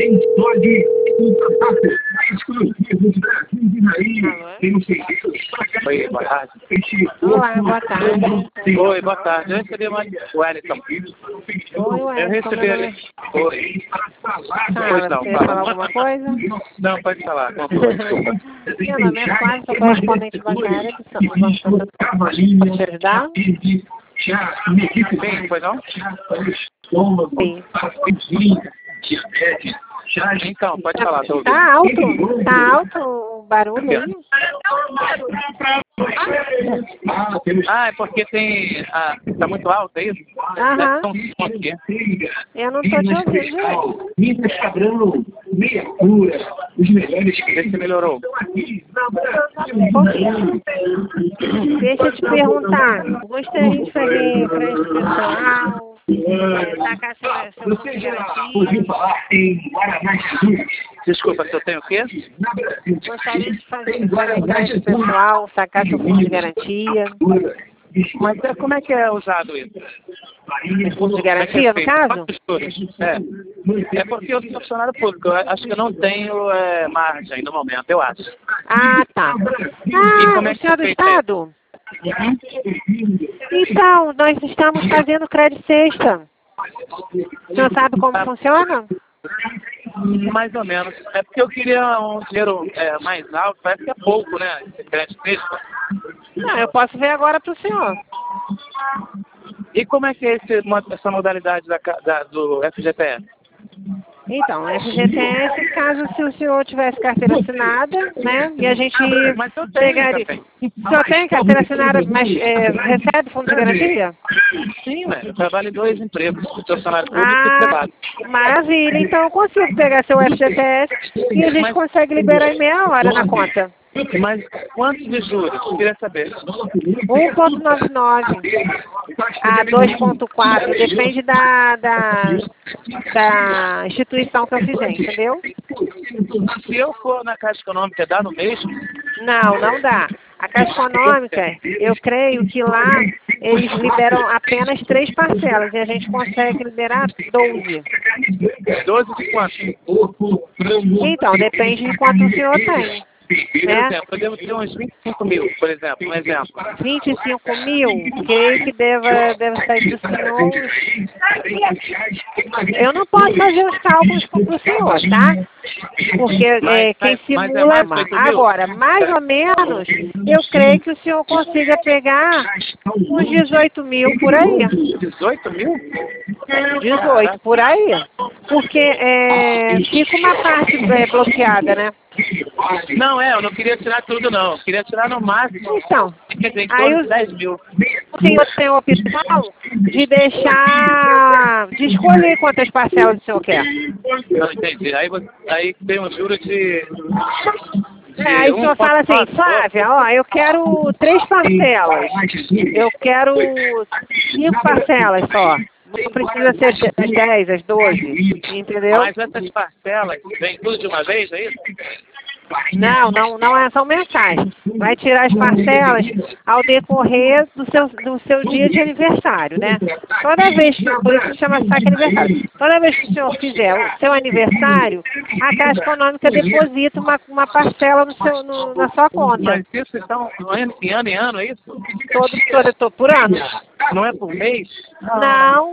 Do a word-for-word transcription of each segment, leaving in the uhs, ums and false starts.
Quem pode contatar exclusivos do Brasil de Maria, tem um serviço para Oi, boa tarde. Olá, boa tarde. Oi, boa tarde. Eu recebi uma... O Wellington. Oi, Eu Wellington. recebi... Meu nome é... Oi. Fala, não, você ia fala. falar alguma coisa? Não, pode falar. Não, desculpa. Meu nome é Flávio, sou correspondente bancária do São Banco Santo. Posso te ajudar? Sim, foi não? Sim. Então, pode falar, tô ouvindo. Tá alto? Tá alto o barulho aí? Ah, é porque tem... Ah, tá muito alto, é isso? Aham. Então, aqui. Eu não tô te ouvindo direito. Minas Cabrão, meia cura, os melhores Vê se melhorou. Um pouquinho. Deixa eu te perguntar. Gostaria de fazer crédito pessoal? É, tacar seu, seu fundo Você de já ouviu garantia? falar em Guaraná Jesus? Desculpa, se eu tenho o quê? Gostaria de fazer, fazer crédito pessoal, sacar seu fundo de garantia? Mas é, como é que é usado isso? Fundo de garantia, no caso? É. É porque eu sou funcionário público. Eu acho que eu não tenho é, margem no momento, eu acho. Ah, tá. E Ah, como é o que senhor é do feito Estado? Então, nós estamos fazendo crédito sexta. O senhor sabe como funciona? Mais ou menos. É porque eu queria um dinheiro é, mais alto, parece que é pouco, né? Esse crédito texto. Não, eu posso ver agora para o senhor. E como é que é esse, essa modalidade da, da, do F G T S? Então, F G T S, caso se o senhor tivesse carteira assinada, né? E a gente Mas eu tenho pegaria. também. O senhor tem carteira assinada, mas é, recebe fundo de garantia? Sim, né? Eu trabalho em dois empregos, funcionário público e Ah, privado. maravilha. Então eu consigo pegar seu F G T S e a gente Mas- consegue liberar em meia hora na conta. Mas quantos de juros? Eu queria saber. um vírgula noventa e nove a dois vírgula quatro, depende da, da, da instituição que eu fizer, entendeu? Se eu for na Caixa Econômica, dá no mesmo? Não, não dá. A Caixa Econômica, eu creio que lá eles liberam apenas três parcelas e a gente consegue liberar doze. doze de quanto? Então, depende de quanto o senhor tem. Por Né? exemplo, eu devo ter uns vinte e cinco mil, por exemplo, um exemplo. vinte e cinco mil, creio que deva, deve sair do senhor. Eu não posso fazer os cálculos para o senhor, tá? Porque é, quem mas é simula mais é oito mil? agora, mais ou menos, eu creio que o senhor consiga pegar uns dezoito mil por aí. dezoito mil? dezoito, por aí. Porque é, fica uma parte é, bloqueada, né? Não, é, eu não queria tirar tudo, não. Eu queria tirar no máximo, Então, quer dizer, em aí torno os- de dez mil. o senhor tem a opção de deixar, de escolher quantas parcelas o senhor quer. Não entendi. Aí, você- aí tem um juro de... de É, aí o senhor um fala assim, ponto quatro. Flávia, ó, eu quero três parcelas, eu quero cinco parcelas só. Não precisa ser as dez, as doze, entendeu? Mas essas parcelas vem tudo de uma vez, é isso? Não, não, não é, são mensais. Vai tirar as parcelas ao decorrer do seu, do seu dia de aniversário, né? Toda vez que, por isso que chama saque aniversário, toda vez que o senhor fizer o seu aniversário, a Caixa Econômica deposita uma, uma parcela no seu, no, na sua conta. Mas isso então, em ano em ano, é isso? Todo, todo, todo por ano. Não é por mês? Não,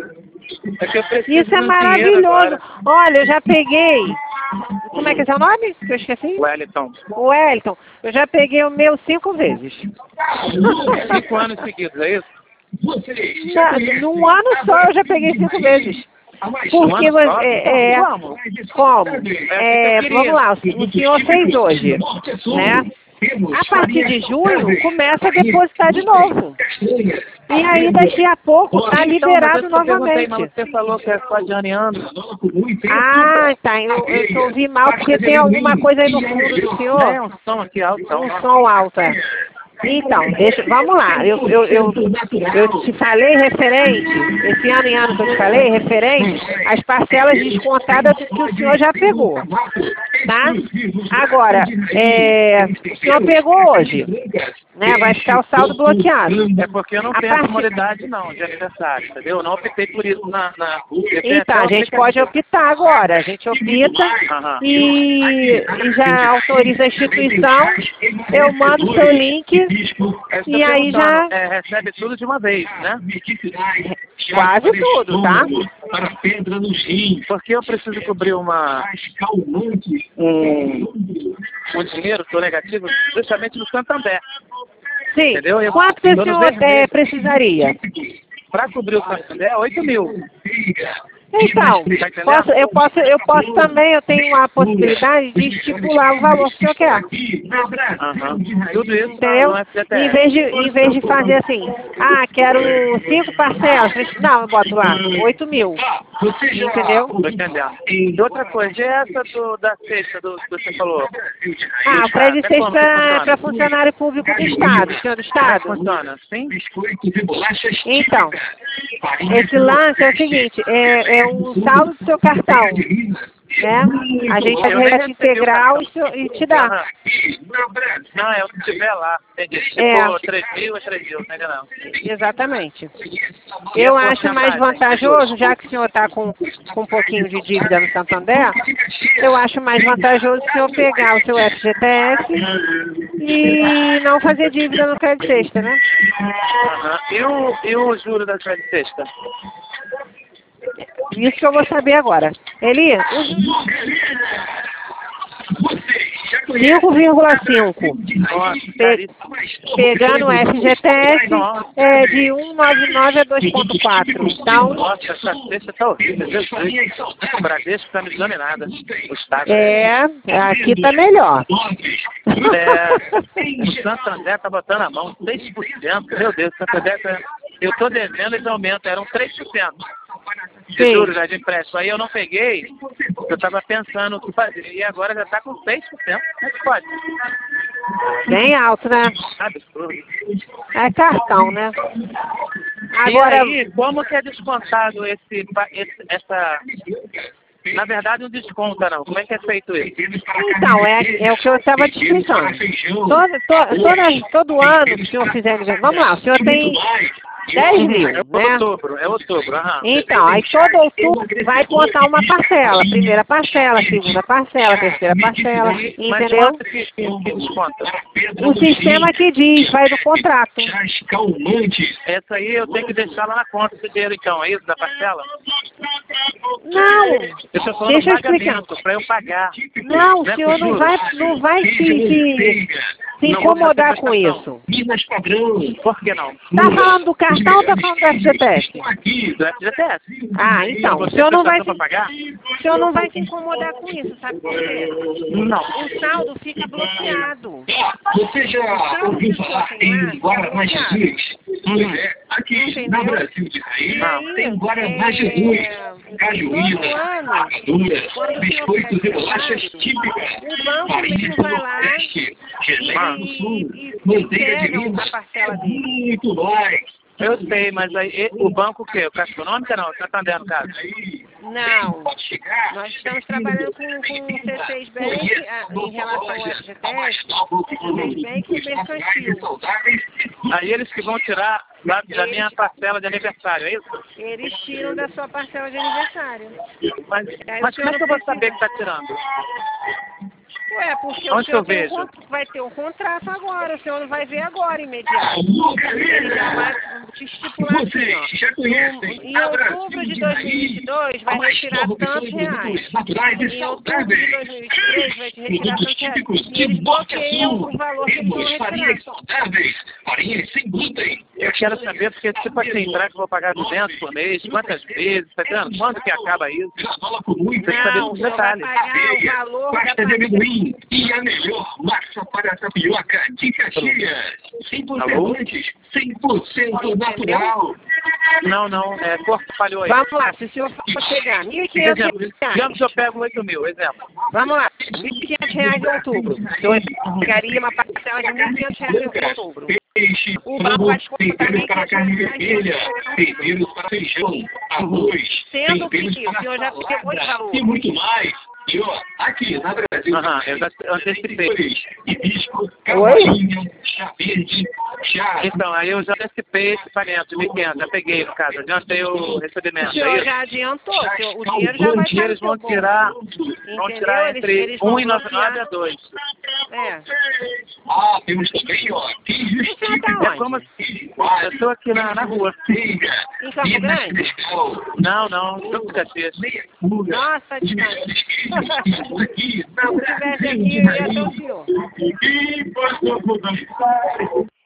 É que eu preciso isso é de um dinheiro maravilhoso. agora. Olha, eu já peguei. Como é que é seu nome? Que eu esqueci? Wellington. O Wellington. Eu já peguei o meu cinco vezes. Cinco anos seguidos, é isso? Na, num ano só eu já peguei cinco vezes. Porque Um ano só? você. É, é, Como? como? É, É, vamos lá, o senhor fez hoje, né? A partir de junho começa a depositar de novo. E aí daqui a pouco está liberado Então, mas eu te perguntei, novamente. mas você falou que é só de ano em ano. Ah, tá. Eu, eu te ouvi mal porque tem alguma coisa aí no fundo do É senhor. um som aqui alto. Um som alto, é. Então, deixa, vamos lá. Eu, eu, eu, eu te falei referente, esse ano em ano que eu te falei, referente às parcelas descontadas que o senhor já pegou. tá? Agora, é, o senhor pegou hoje, né? Vai ficar o saldo bloqueado. É porque eu não A tenho essa partir- modalidade não, de aniversário, entendeu? Eu não optei por isso na... na... eu tenho Então, até a gente um pode optar agora. A gente opta Aham. e, e já autoriza a instituição. Eu mando o seu link Eu estou e aí já... perguntando, é, recebe tudo de uma vez, né? Quase tudo, tá? Para pedra nos rins, Porque eu preciso cobrir uma, calmante. um, um dinheiro, estou negativo, justamente no Santander. Sim. Entendeu? Eu- Quanto que o todos senhor os é, meses. precisaria? Para cobrir o Santander, oito mil. Então, Tá entendendo? posso, eu, posso, eu posso também, eu tenho a possibilidade de estipular o valor que o senhor quer. Aham. Tudo isso Entendeu? no F G T Em S. vez, de, em vez de fazer assim, ah, quero cinco parcelas. Não, eu boto lá, oito mil. Entendeu? Tô entendendo. E outra coisa, e essa do, da sexta do, do que você falou? Ah, o prédio É como que sexta é funciona? para funcionário público do Estado, senhor do Como é que Estado. funciona? Sim? Biscoitos e bolachas Então, típicas. esse lance é o seguinte, é, é o saldo do seu cartão, né? A gente faz Eu nem resgate recebi o integral e, cartão. se- e te dá. Aham. Não, é o que tiver lá. Entendi. Se É. for três mil, é três mil, não é não. Exatamente. E Eu a acho mais porcentagem? vantajoso, já que o senhor está com, com um pouquinho de dívida no Santander, eu acho mais vantajoso o senhor pegar o seu F G T S e não fazer dívida no crédito sexta, né? Aham. E o, e o juro da crédito sexta? Isso que eu vou saber agora. Eli, cinco vírgula cinco. Nossa, Pe- caríssimo. Pegando o F G T S é de cento e noventa e nove a dois ponto quatro. Então, Nossa, essa sexta tá horrível. Jesus. O Bradesco tá me dando nada. O Estado. é, aqui tá melhor. É, o Santander tá botando a mão, seis por cento. Meu Deus, o Santander tá... Eu tô devendo esse aumento, eram três por cento. De Sim. juros já de empréstimo. Aí eu não peguei, eu tava pensando o que fazer. E agora já tá com seis por cento. Como é que pode? Bem alto, né? Absurdo. É cartão, né? E Agora, aí, como que é descontado esse, pa- esse essa... Na verdade, não desconta, não. Como é que é feito isso? então, é, é o que eu estava te explicando. Todo, to, toda, todo ano que o senhor fizer aniversário, vamos lá, o senhor tem dez mil, É né? outubro, é outubro. Aham. Então, aí todo outubro vai contar uma parcela. Primeira parcela, segunda parcela, terceira parcela, Mas entendeu? quanto que, que, que desconta? O sistema que diz, vai do contrato. Chás calmantes. Essa aí eu tenho que deixar lá na conta esse dinheiro, então, é isso, da parcela? Não, Eu estou falando deixa eu explicar. pagamento, para eu pagar. Não, o Não é senhor com não juros? vai, não vai se, se, se Não, incomodar com prestação. isso. Minas padrão. Por que não? Tá falando do cartão ou tá falando do F G T S? Aqui. Do F G T S. Ah, então, o Você senhor não vai prestação se, para pagar? o senhor não vai se incomodar com isso, sabe por quê? Não. O saldo fica bloqueado. Você já ouviu falar em Guaraná Jesus? Uhum. Pois é, aqui Entendeu? na Brasil de Raiz Aí, tem Guaraná é, Jesus. todo Cajuína, ano, rapadura, quando o biscoitos senhor e bolachas faz típicas, o banco farinha mesmo do vai lá Nordeste, geleia do Sul, e, e manteiga de pega Minas, a parcela dele. muito mais. Eu sei, mas aí e- o banco o quê? O Caixa Econômica não? O Santander, no caso. Não, Pode chegar. nós estamos trabalhando com, com o C seis Bank a- em relação ao F G T S, C seis Bank e mercantil. Aí eles que vão tirar da, da minha parcela de aniversário, é isso? Eles tiram da sua parcela de aniversário. Mas, Aí mas o como é senhor que eu vou não saber precisa. que está tirando? Ué, porque o Onde senhor eu tem um vejo? con- vai ter um contrato agora, o senhor não vai ver agora, imediato. Ele já vai te estipular assim, Vocês ó. já conhecem Em outubro de dois mil e vinte e dois vai retirar tantos reais. naturais e Em outubro de dois mil e vinte e três vai te retirar produtos tantos reais. típicos E de eles Norte a bloqueiam Sul. o valor que eles vão Temos farinhas retirar. saudáveis, farinhas sem glúten. Eu quero saber, porque tipo assim, será que eu vou pagar duzentos por mês? Quantas vezes? Tá entendendo? Quando que acaba isso? Granola com muito. Tem que saber Não, os o senhor vai detalhes. pagar o valor da Pasta de parcela. amendoim e a melhor massa para tapioca de Caxias. sem conservantes, cem por cento natural. Não, não, é, corpo falhou aí. Vamos lá, se o senhor for pegar mil e quinhentos Exemplo, reais, digamos que eu pego oito mil, exemplo. vamos lá, mil e quinhentos reais em outubro. O senhor pegaria uma parcela de mil e quinhentos reais em outubro. Peixe, O banco frango, vai descontar temperos para mil e quinhentos carne reais. vermelha, temperos para feijão, arroz, Sendo temperos que para o senhor já pegou de salada valor. e muito mais. E ó, aqui na Brasil, Aham, eu já antecipei. hibisco, cavalinha, chá verde, chá... Então, aí eu já antecipei esse pagamento de mil e quinhentos, já peguei, no caso, adiantei o recebimento. O senhor Aí, já adiantou, o, senhor, o dinheiro já vai estar eles no vão seu tirar, bolso. vão Entendeu? tirar Eles- entre eles vão um e noventa e nove bloquear. a dois. É. Ah, temos também, ó, quem Você justifica... tá É como onde? assim? Eu estou aqui na, na rua. Em Campo Grande? Não, não, Duque de Caxias. Nossa, demais. Aqui, Se eu tivesse aqui, eu ia ter o senhor. E